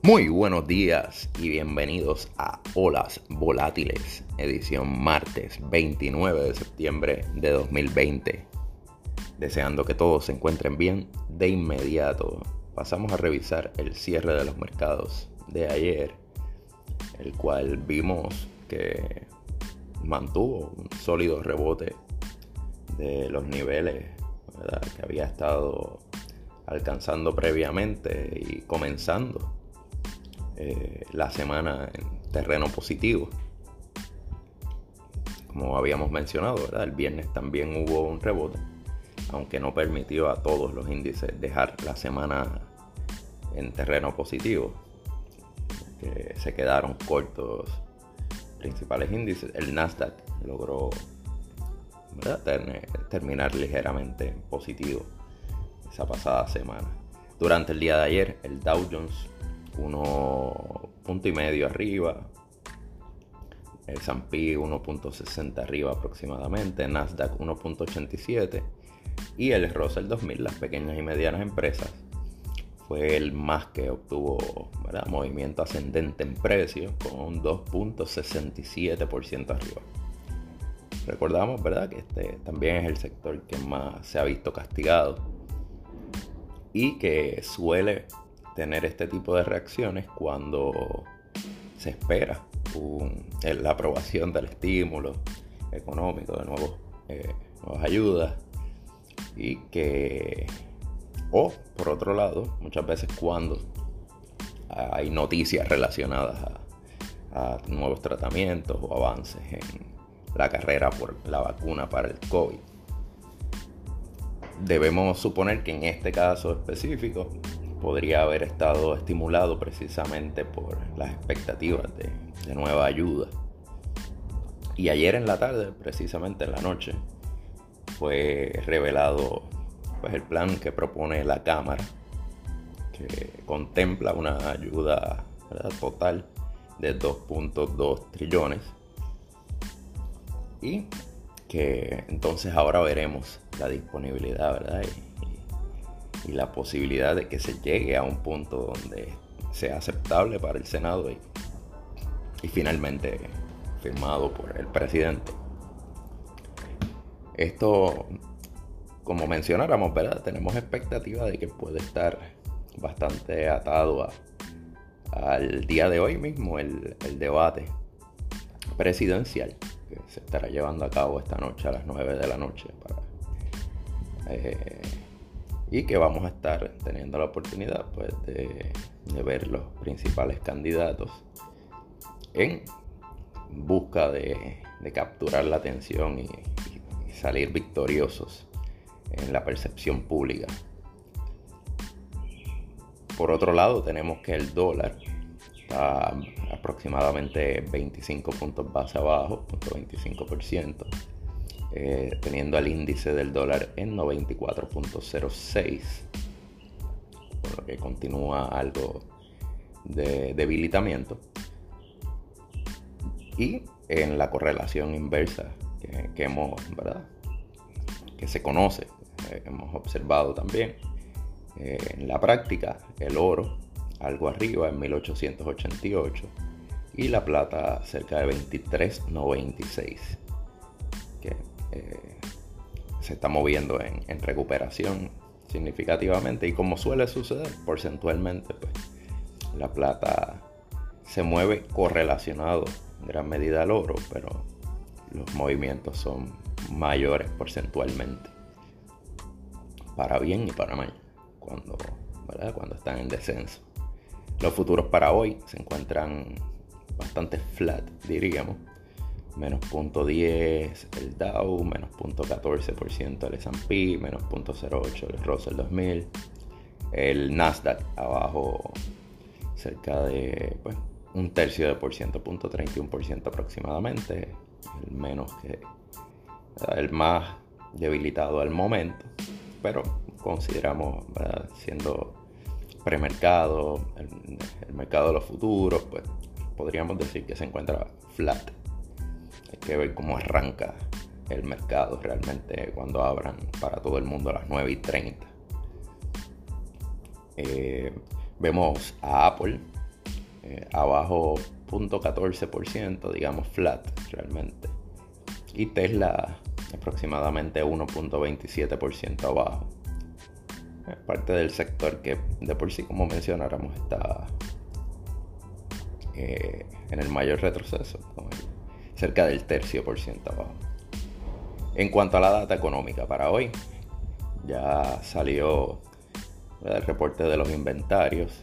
Muy buenos días y bienvenidos a Olas Volátiles, edición martes 29 de septiembre de 2020. Deseando que todos se encuentren bien, de inmediato pasamos a revisar el cierre de los mercados de ayer, el cual vimos que mantuvo un sólido rebote de los niveles, ¿verdad?, que había estado alcanzando previamente y comenzando la semana en terreno positivo. Como habíamos mencionado, ¿verdad?, el viernes también hubo un rebote, aunque no permitió a todos los índices dejar la semana en terreno positivo, que se quedaron cortos principales índices. El Nasdaq logró, ¿verdad?, terminar ligeramente en positivo esa pasada semana. Durante el día de ayer, el Dow Jones 1.5 arriba, el S&P 1.60 arriba aproximadamente, Nasdaq 1.87 y el Russell 2000, las pequeñas y medianas empresas, fue el más que obtuvo, ¿verdad?, movimiento ascendente en precios, con un 2.67% arriba. Recordamos, ¿verdad?, que este también es el sector que más se ha visto castigado y que suele tener este tipo de reacciones cuando se espera la aprobación del estímulo económico, de nuevas ayudas, y que, o por otro lado, muchas veces cuando hay noticias relacionadas a nuevos tratamientos o avances en la carrera por la vacuna para el COVID. Debemos suponer que en este caso específico podría haber estado estimulado precisamente por las expectativas de nueva ayuda. Y ayer en la tarde, precisamente en la noche, fue revelado, pues, el plan que propone la Cámara, que contempla una ayuda, ¿verdad?, total de 2.2 trillones, y que entonces ahora veremos la disponibilidad, ¿verdad?, y la posibilidad de que se llegue a un punto donde sea aceptable para el Senado y finalmente firmado por el presidente. Esto, como mencionáramos, ¿verdad?, tenemos expectativa de que puede estar bastante atado al día de hoy mismo, el debate presidencial que se estará llevando a cabo esta noche a las 9 de la noche y que vamos a estar teniendo la oportunidad, pues, de ver los principales candidatos en busca de capturar la atención y salir victoriosos en la percepción pública. Por otro lado, tenemos que el dólar está aproximadamente 25 puntos base abajo, 0.25%, teniendo el índice del dólar en 94.06, por lo que continúa algo de debilitamiento. Y en la correlación inversa que hemos, ¿verdad?, que se conoce, hemos observado también en la práctica, el oro algo arriba en 1888 y la plata cerca de 23.96, que se está moviendo en recuperación significativamente, y como suele suceder porcentualmente, pues la plata se mueve correlacionado en gran medida al oro, pero los movimientos son mayores porcentualmente, para bien y para mal, cuando están en descenso. Los futuros para hoy se encuentran bastante flat, diríamos. Menos 0.10 el Dow, menos 0.14% el S&P, menos 0.08 el Russell 2000. El Nasdaq abajo cerca de, pues, 0.1%, 0.31% aproximadamente. El más debilitado al momento, pero consideramos, ¿verdad?, siendo premercado, el mercado de los futuros, pues podríamos decir que se encuentra flat. Hay que ver cómo arranca el mercado realmente cuando abran para todo el mundo a las 9:30. Vemos a Apple abajo 0.14%, digamos flat realmente. Y Tesla aproximadamente 1.27% abajo. Es parte del sector que de por sí, como mencionáramos, está en el mayor retroceso, cerca del 0.3% abajo. En cuanto a la data económica para hoy, ya salió el reporte de los inventarios,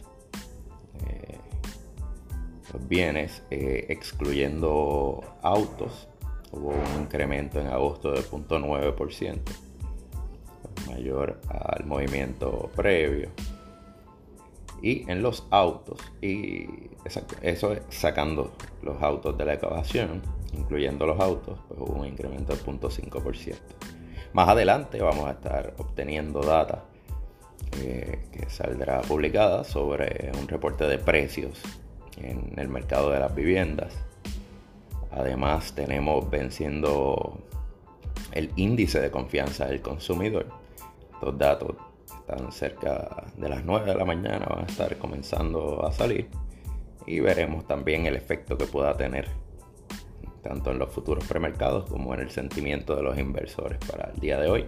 los bienes, excluyendo autos. Hubo un incremento en agosto de 0.9%, mayor al movimiento previo. Y en los autos, y eso sacando los autos de la ecuación, incluyendo los autos, pues hubo un incremento de 0.5%. Más adelante vamos a estar obteniendo data que saldrá publicada sobre un reporte de precios en el mercado de las viviendas. Además tenemos venciendo el índice de confianza del consumidor. Estos datos están cerca de las 9 de la mañana, van a estar comenzando a salir, y veremos también el efecto que pueda tener tanto en los futuros premercados como en el sentimiento de los inversores para el día de hoy.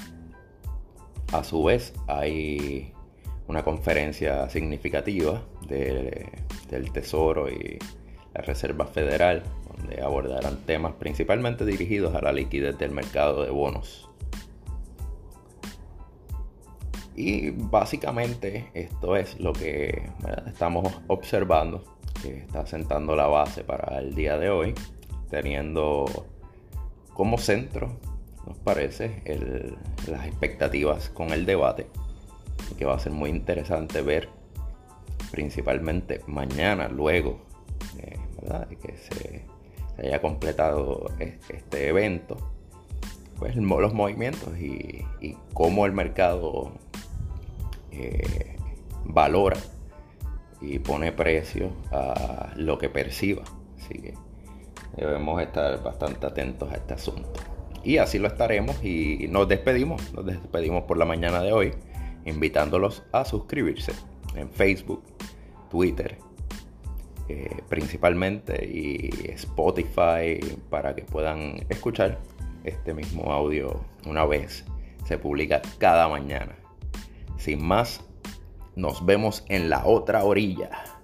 A su vez, hay una conferencia significativa del Tesoro y la Reserva Federal, donde abordarán temas principalmente dirigidos a la liquidez del mercado de bonos. Y básicamente esto es lo que estamos observando, que está sentando la base para el día de hoy, teniendo como centro, nos parece, las expectativas con el debate, que va a ser muy interesante ver principalmente mañana, luego de que se haya completado este evento, pues los movimientos y cómo el mercado valora y pone precio a lo que perciba. Así que debemos estar bastante atentos a este asunto. Y así lo estaremos, y nos despedimos por la mañana de hoy, invitándolos a suscribirse en Facebook, Twitter, principalmente, y Spotify, para que puedan escuchar este mismo audio una vez se publica cada mañana. Sin más, nos vemos en la otra orilla.